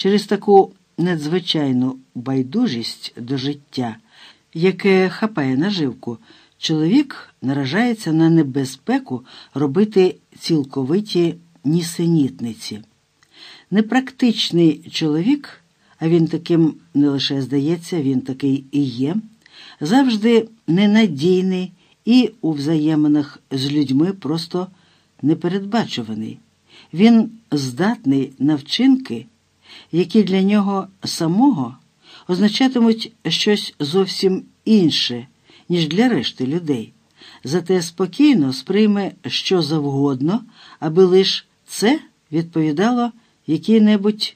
Через таку надзвичайну байдужість до життя, яке хапає наживку, чоловік наражається на небезпеку робити цілковиті нісенітниці. Непрактичний чоловік, а він таким не лише здається, він такий і є, завжди ненадійний і у взаєминах з людьми просто непередбачуваний. Він здатний на вчинки, які для нього самого означатимуть щось зовсім інше, ніж для решти людей. Зате спокійно сприйме що завгодно, аби лише це відповідало якій-небудь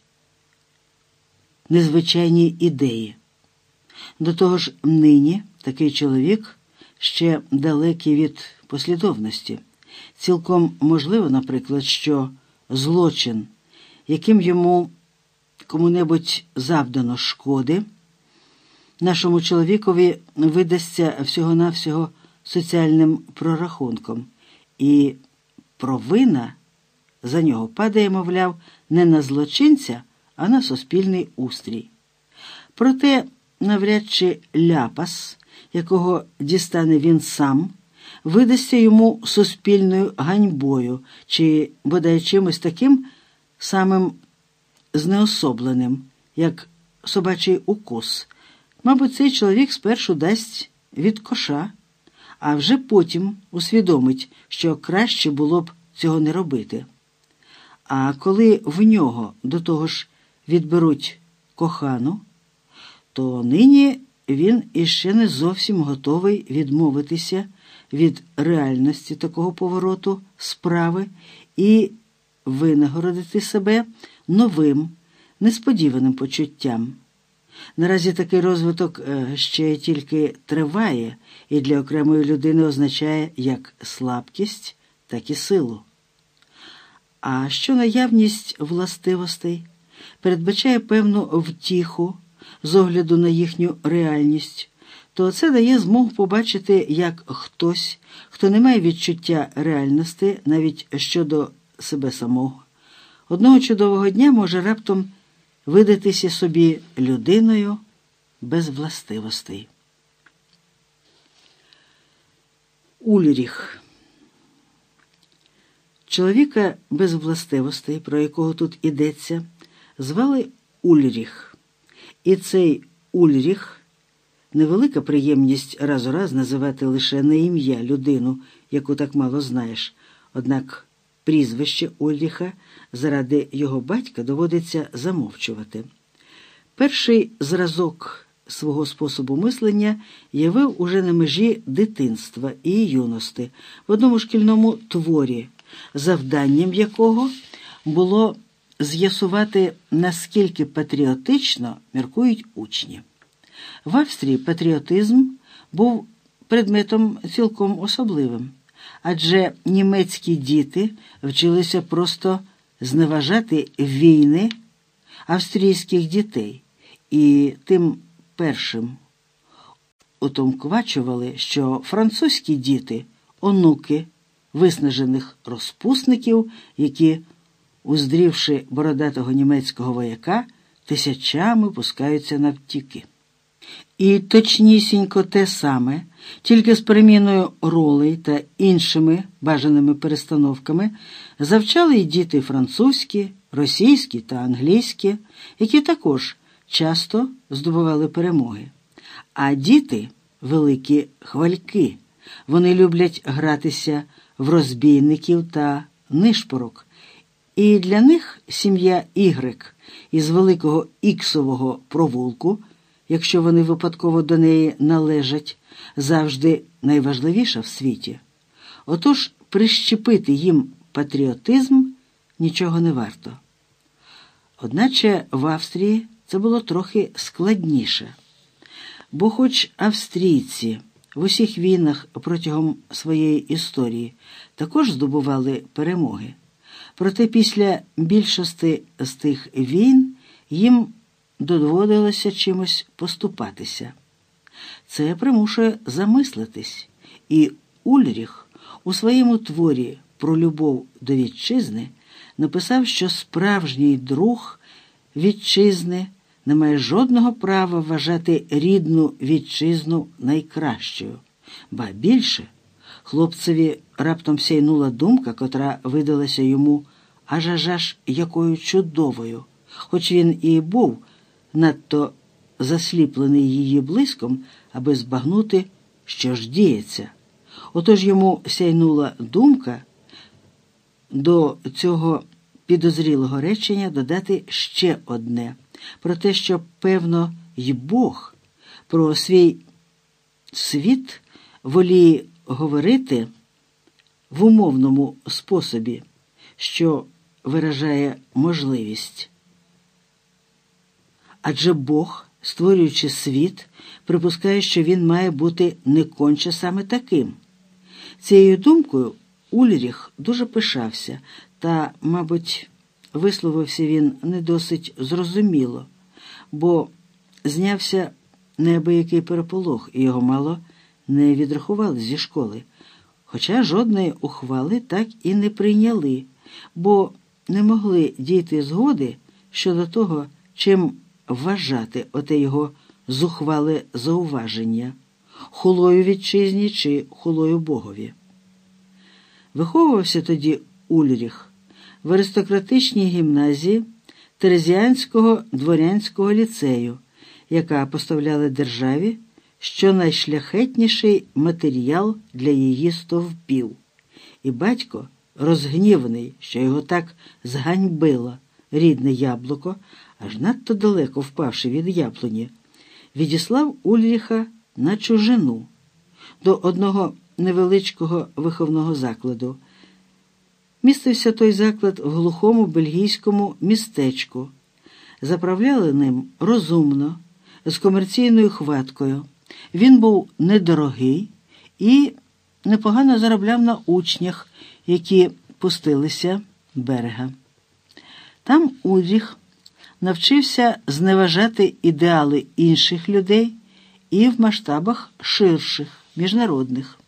незвичайній ідеї. До того ж, нині такий чоловік ще далекий від послідовності. Цілком можливо, наприклад, що злочин, яким йому кому-небудь завдано шкоди, нашому чоловікові видасться всього-навсього соціальним прорахунком, і провина за нього падає, мовляв, не на злочинця, а на суспільний устрій. Проте навряд чи ляпас, якого дістане він сам, видасться йому суспільною ганьбою чи бодай чимось таким самим знеособленим, як собачий укус. Мабуть, цей чоловік спершу дасть від коша, а вже потім усвідомить, що краще було б цього не робити. А коли в нього до того ж відберуть кохану, то нині він іще не зовсім готовий відмовитися від реальності такого повороту справи і винагородити себе новим, несподіваним почуттям. Наразі такий розвиток ще тільки триває і для окремої людини означає як слабкість, так і силу. А що наявність властивостей передбачає певну втіху з огляду на їхню реальність, то це дає змогу побачити, як хтось, хто не має відчуття реальності навіть щодо себе самого, одного чудового дня може раптом видатися собі людиною без властивостей. Ульріх. Чоловіка без властивостей, про якого тут ідеться, звали Ульріх. І цей Ульріх – невелика приємність раз у раз називати лише на ім'я людину, яку так мало знаєш. Однак прізвище Ульріха заради його батька доводиться замовчувати. Перший зразок свого способу мислення явив уже на межі дитинства і юності в одному шкільному творі, завданням якого було з'ясувати, наскільки патріотично міркують учні. В Австрії патріотизм був предметом цілком особливим, адже німецькі діти вчилися просто зневажати війни австрійських дітей і тим першим утомквачували, що французькі діти – онуки виснажених розпусників, які, уздрівши бородатого німецького вояка, тисячами пускаються навтіки. І точнісінько те саме, тільки з переміною ролей та іншими бажаними перестановками, завчали й діти французькі, російські та англійські, які також часто здобували перемоги. А діти – великі хвальки. Вони люблять гратися в розбійників та нишпорок. І для них сім'я Ігрек із великого Іксового провулку, якщо вони випадково до неї належать, завжди найважливіша в світі. Отож, прищепити їм патріотизм нічого не варто. Одначе в Австрії це було трохи складніше. Бо хоч австрійці в усіх війнах протягом своєї історії також здобували перемоги, проте після більшості з тих війн їм доводилося чимось поступатися. Це примушує замислитись, і Ульріх у своєму творі про любов до вітчизни написав, що справжній друг вітчизни не має жодного права вважати рідну вітчизну найкращою. Ба більше, хлопцеві раптом сяйнула думка, котра видалася йому аж якою чудовою, хоч він і був надто засліплений її блиском, аби збагнути, що ж діється. Отож йому сяйнула думка до цього підозрілого речення додати ще одне, про те, що, певно, й Бог про свій світ воліє говорити в умовному способі, що виражає можливість. Адже Бог, створюючи світ, припускає, що він має бути не конче саме таким. Цією думкою Ульріх дуже пишався, та, мабуть, висловився він не досить зрозуміло, бо знявся неабиякий переполох, і його мало не відрахували зі школи, хоча жодної ухвали так і не прийняли, бо не могли дійти згоди щодо того, чим вважати оте його зухвале зауваження – хулою вітчизні чи хулою Богові. Виховувався тоді Ульріх в аристократичній гімназії Терезіанського дворянського ліцею, яка поставляла державі щонайшляхетніший матеріал для її стовпів. І батько, розгніваний, що його так зганьбило рідне яблуко, аж надто далеко впавши від яблуні, відіслав Ульріха на чужину до одного невеличкого виховного закладу. Містився той заклад в глухому бельгійському містечку. Заправляли ним розумно, з комерційною хваткою. Він був недорогий і непогано заробляв на учнях, які пустилися берега. Там Ульріх навчився зневажати ідеали інших людей і в масштабах ширших, міжнародних.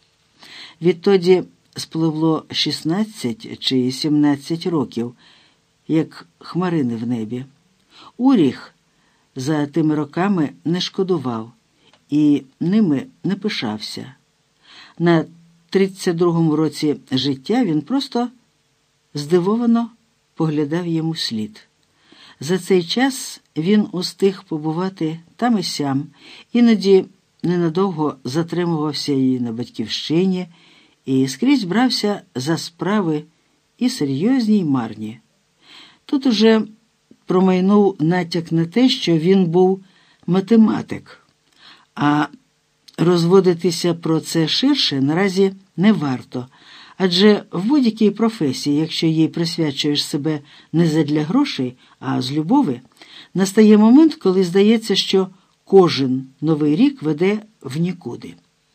Відтоді спливло 16 чи 17 років, як хмарини в небі. Ульріх за тими роками не шкодував і ними не пишався. На 32-му році життя він просто здивовано поглядав йому слід. За цей час він устиг побувати там і сям, іноді ненадовго затримувався і на батьківщині, і скрізь брався за справи і серйозні, й марні. Тут уже промайнув натяк на те, що він був математик, а розводитися про це ширше наразі не варто, адже в будь-якій професії, якщо їй присвячуєш себе не задля грошей, а з любові, настає момент, коли здається, що кожен новий рік веде в нікуди.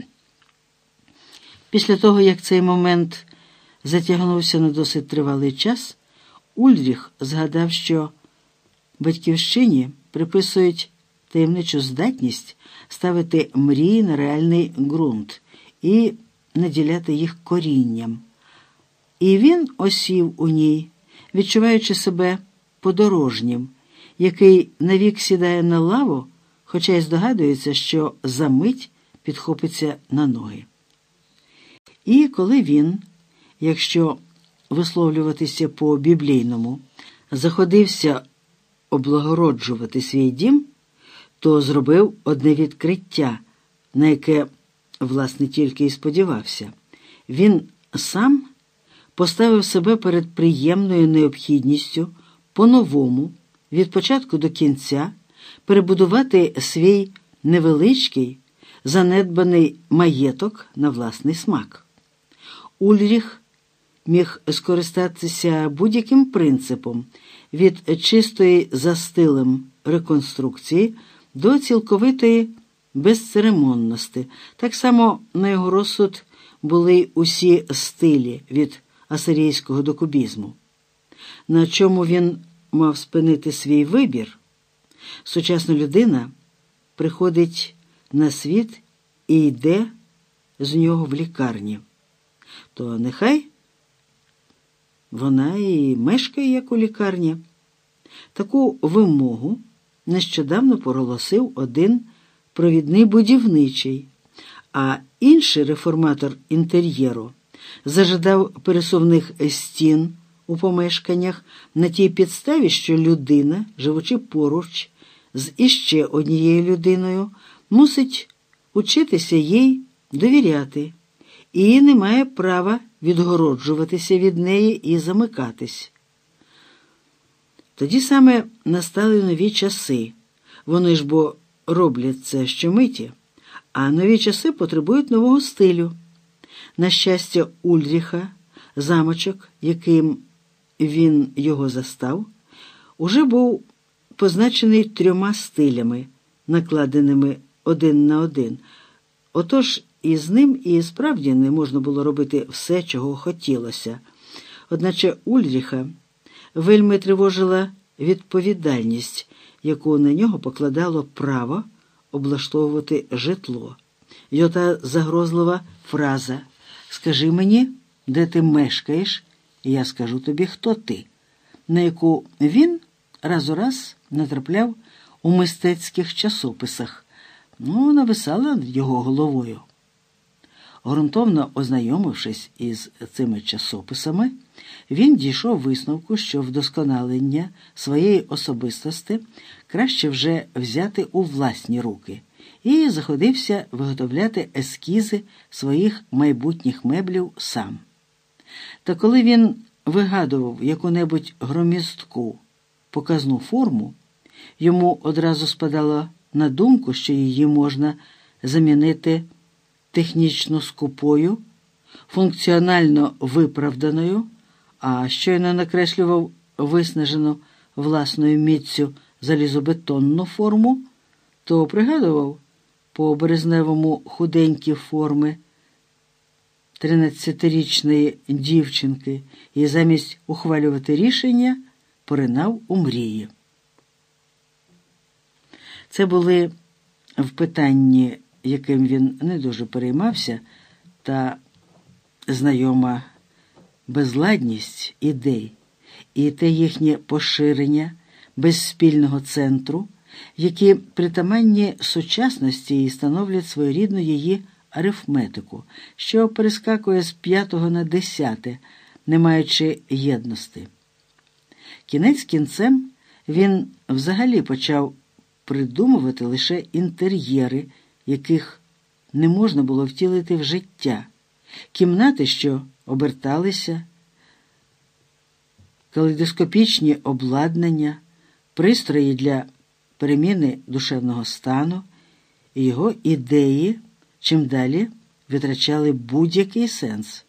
Після того, як цей момент затягнувся на досить тривалий час, Ульріх згадав, що батьківщині приписують таємничу здатність ставити мрії на реальний ґрунт і наділяти їх корінням. І він осів у ній, відчуваючи себе подорожнім, який навік сідає на лаву, хоча й здогадується, що за мить підхопиться на ноги. І коли він, якщо висловлюватися по-біблійному, заходився облагороджувати свій дім, то зробив одне відкриття, на яке, власне, тільки й сподівався. Він сам поставив себе перед приємною необхідністю по-новому, від початку до кінця, перебудувати свій невеличкий, занедбаний маєток на власний смак. Ульріх міг скористатися будь-яким принципом, від чистої за стилем реконструкції до цілковитої безцеремонності. Так само на його розсуд були й усі стилі, від асирійського до кубізму. На чому він мав спинити свій вибір? Сучасна людина приходить на світ і йде з нього в лікарні. То нехай вона і мешкає, як у лікарні. Таку вимогу нещодавно проголосив один провідний будівничий, а інший реформатор інтер'єру зажадав пересувних стін у помешканнях на тій підставі, що людина, живучи поруч з іще однією людиною, мусить учитися їй довіряти і не має права відгороджуватися від неї і замикатись. Тоді саме настали нові часи. Вони ж бо роблять це щомиті, а нові часи потребують нового стилю. На щастя Ульріха, замочок, яким він його застав, уже був позначений 3 стилями, накладеними один на один. Отож, і з ним і справді не можна було робити все, чого хотілося. Одначе Ульріха вельми тривожила відповідальність, яку на нього покладало право облаштовувати житло. Його та загрозлива фраза «Скажи мені, де ти мешкаєш, і я скажу тобі, хто ти», на яку він раз у раз натрапляв у мистецьких часописах, нависала над його головою. Ґрунтовно ознайомившись із цими часописами, він дійшов висновку, що вдосконалення своєї особистості краще вже взяти у власні руки, і заходився виготовляти ескізи своїх майбутніх меблів сам. Та коли він вигадував яку-небудь громістку, показну форму, йому одразу спадало на думку, що її можна замінити технічно скупою, функціонально виправданою, а щойно накреслював виснажену власною міццю залізобетонну форму, то пригадував по березневому худенькі форми 13-річної дівчинки і замість ухвалювати рішення поринав у мрії. Це були в питанні, яким він не дуже переймався, та знайома безладність ідей і те їхнє поширення без спільного центру, які притаманні сучасності і становлять своєрідну її арифметику, що перескакує з 5 на 10, не маючи єдності. Кінець кінцем він взагалі почав придумувати лише інтер'єри, яких не можна було втілити в життя, кімнати, що оберталися, калейдоскопічні обладнання, пристрої для переміни душевного стану, і його ідеї чим далі витрачали будь-який сенс.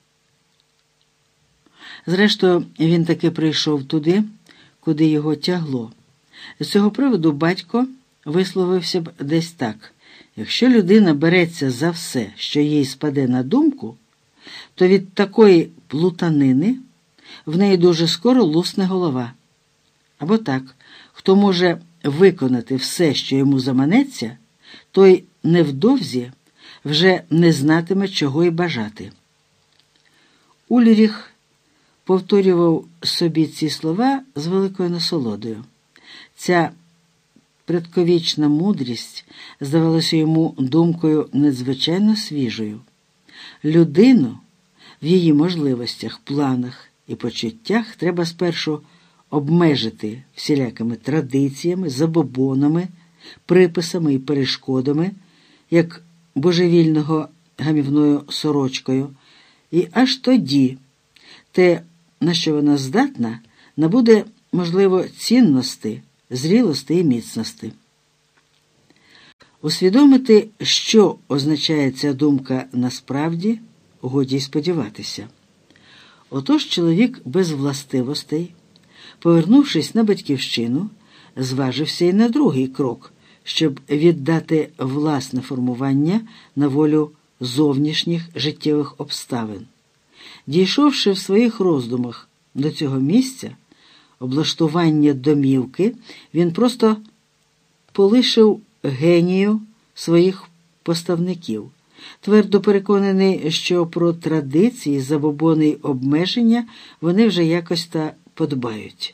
Зрештою, він таки прийшов туди, куди його тягло. З цього приводу батько висловився б десь так: якщо людина береться за все, що їй спаде на думку, то від такої плутанини в неї дуже скоро лусне голова. Або так, хто може виконати все, що йому заманеться, той невдовзі вже не знатиме, чого й бажати. Ульріх повторював собі ці слова з великою насолодою. Ця предковічна мудрість здавалася йому думкою надзвичайно свіжою. Людину в її можливостях, планах і почуттях треба спершу обмежити всілякими традиціями, забобонами, приписами і перешкодами, як божевільного гамівною сорочкою, і аж тоді те, на що вона здатна, набуде, можливо, цінності, зрілості і міцності. Усвідомити, що означає ця думка насправді, годі й сподіватися. Отож чоловік без властивостей, повернувшись на батьківщину, зважився й на другий крок, щоб віддати власне формування на волю зовнішніх життєвих обставин. Дійшовши в своїх роздумах до цього місця, облаштування домівки, він просто полишив генію своїх поставників, твердо переконаний, що про традиції, забобони й обмеження вони вже якось та подбають.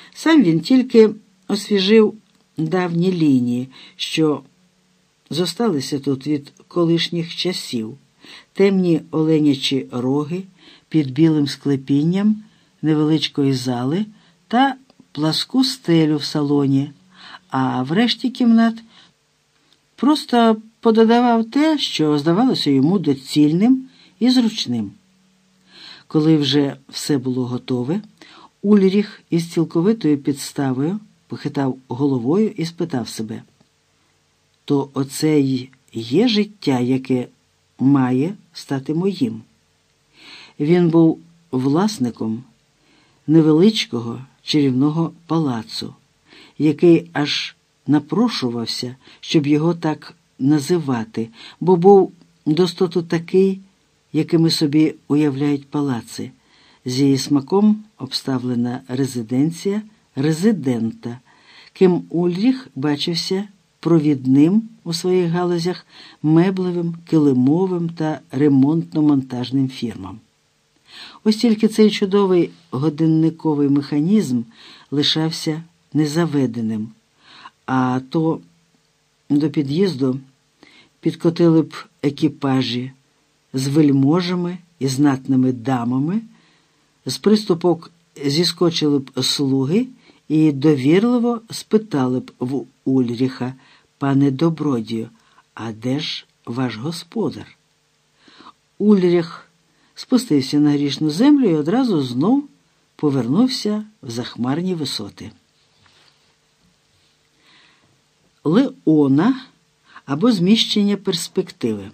Сам він тільки освіжив давні лінії, що зосталися тут від колишніх часів, темні оленячі роги під білим склепінням невеличкої зали та пласку стелю в салоні, а в решті кімнат просто пододавав те, що здавалося йому доцільним і зручним. Коли вже все було готове, Ульріх із цілковитою підставою похитав головою і спитав себе: то оце й є життя, яке має стати моїм? Він був власником невеличкого чарівного палацу, який аж напрошувався, щоб його так називати, бо був достоту такий, якими собі уявляють палаци, з її смаком обставлена резиденція резидента, ким Ульріх бачився провідним у своїх галузях меблевим, килимовим та ремонтно-монтажним фірмам. Ось тільки цей чудовий годинниковий механізм лишався незаведеним, а то до під'їзду підкотили б екіпажі з вельможами і знатними дамами, з приступок зіскочили б слуги і довірливо спитали б в Ульріха: «Пане добродію, а де ж ваш господар?» Ульріх спустився на грішну землю і одразу знов повернувся в захмарні висоти. Леона або зміщення перспективи.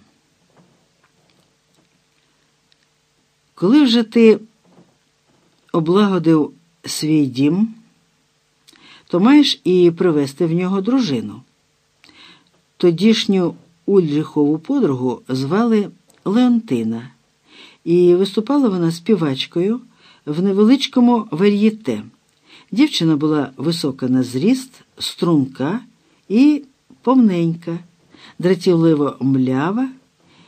Коли вже ти облагодив свій дім, то маєш і привезти в нього дружину. Тодішню Ульріхову подругу звали Леонтина, і виступала вона співачкою в невеличкому вар'єте. Дівчина була висока на зріст, струнка і повненька, дратівливо млява